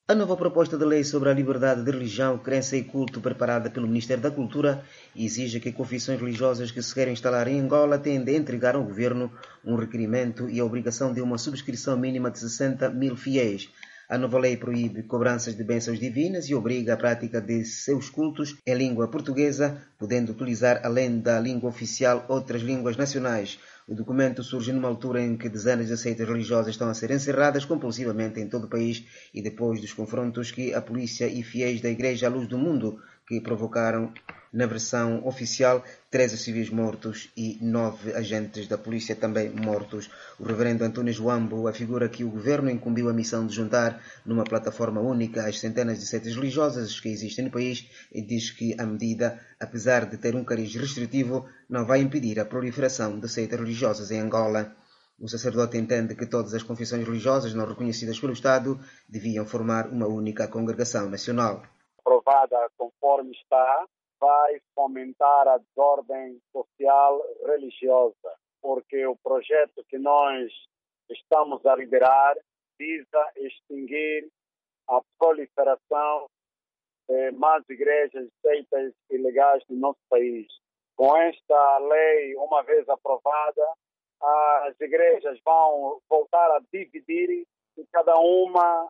A nova proposta de lei sobre a liberdade de religião, crença e culto preparada pelo Ministério da Cultura exige que confissões religiosas que se querem instalar em Angola tenham de entregar ao governo um requerimento e a obrigação de uma subscrição mínima de 60 mil fiéis. A nova lei proíbe cobranças de bênçãos divinas e obriga a prática de seus cultos em língua portuguesa, podendo utilizar, além da língua oficial, outras línguas nacionais. O documento surge numa altura em que dezenas de seitas religiosas estão a ser encerradas compulsivamente em todo o país e depois dos confrontos que a polícia e fiéis da Igreja à Luz do Mundo que provocaram, na versão oficial, 13 civis mortos e 9 agentes da polícia também mortos. O reverendo António Joambo afigura que o governo incumbiu a missão de juntar numa plataforma única as centenas de seitas religiosas que existem no país e diz que a medida, apesar de ter um cariz restritivo, não vai impedir a proliferação de seitas religiosas em Angola. O sacerdote entende que todas as confissões religiosas não reconhecidas pelo Estado deviam formar uma única congregação nacional. Aprovada conforme está, vai fomentar a desordem social religiosa, porque o projeto que nós estamos a liderar visa extinguir a proliferação de más igrejas, seitas ilegais no nosso país. Com esta lei, uma vez aprovada, as igrejas vão voltar a dividir e cada uma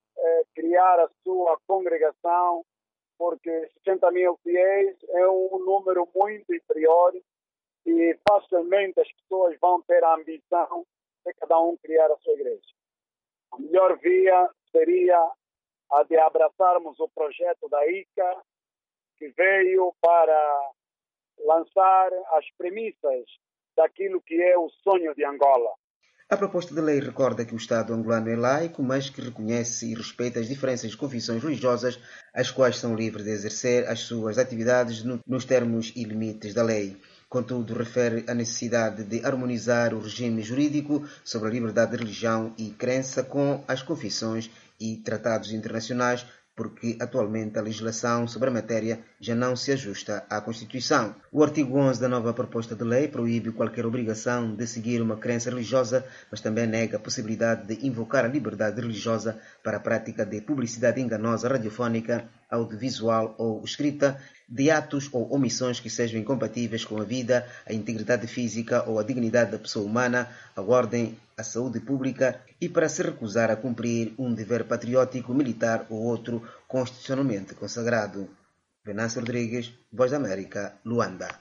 criar a sua congregação, porque 60 mil fiéis é um número muito inferior e facilmente as pessoas vão ter a ambição de cada um criar a sua igreja. A melhor via seria a de abraçarmos o projeto da ICA, que veio para lançar as premissas daquilo que é o sonho de Angola. A proposta de lei recorda que o Estado angolano é laico, mas que reconhece e respeita as diferentes confissões religiosas, as quais são livres de exercer as suas atividades nos termos e limites da lei. Contudo, refere a necessidade de harmonizar o regime jurídico sobre a liberdade de religião e crença com as confissões e tratados internacionais, porque atualmente a legislação sobre a matéria já não se ajusta à Constituição. O artigo 11 da nova proposta de lei proíbe qualquer obrigação de seguir uma crença religiosa, mas também nega a possibilidade de invocar a liberdade religiosa para a prática de publicidade enganosa radiofónica, audiovisual ou escrita, de atos ou omissões que sejam incompatíveis com a vida, a integridade física ou a dignidade da pessoa humana, a ordem, a saúde pública e para se recusar a cumprir um dever patriótico, militar ou outro constitucionalmente consagrado. Venâncio Rodrigues, Voz da América, Luanda.